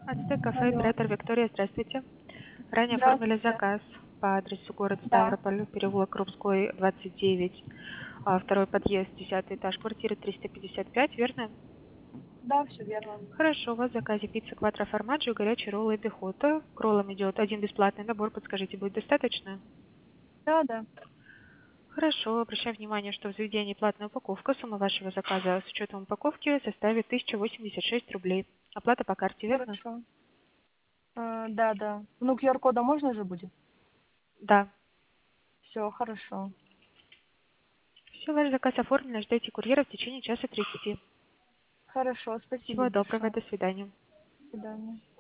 Ацтек кафе, Алло. оператор Виктория, здравствуйте. Ранее оформили Здравствуйте. заказ по адресу город Да, Ставрополь, переулок Крупской, 29, второй подъезд, 10 этаж, квартира 355, верно? да, все верно. Хорошо, у вас в заказе пицца кватро формаджио, горячие роллы и пехота. К роллам идет один бесплатный набор, подскажите, будет достаточно? Да, да. Хорошо, обращаю внимание, что в заведении платная упаковка. Сумма вашего заказа с учетом упаковки составит 1086 рублей. Оплата по карте, верно? Хорошо. Да, да. Ну, QR-кода можно же будет? Да. Все, хорошо. Все, ваш заказ оформлен, ждите курьера в течение часа 30. Хорошо, спасибо Всего доброго, большое. до свидания. До свидания.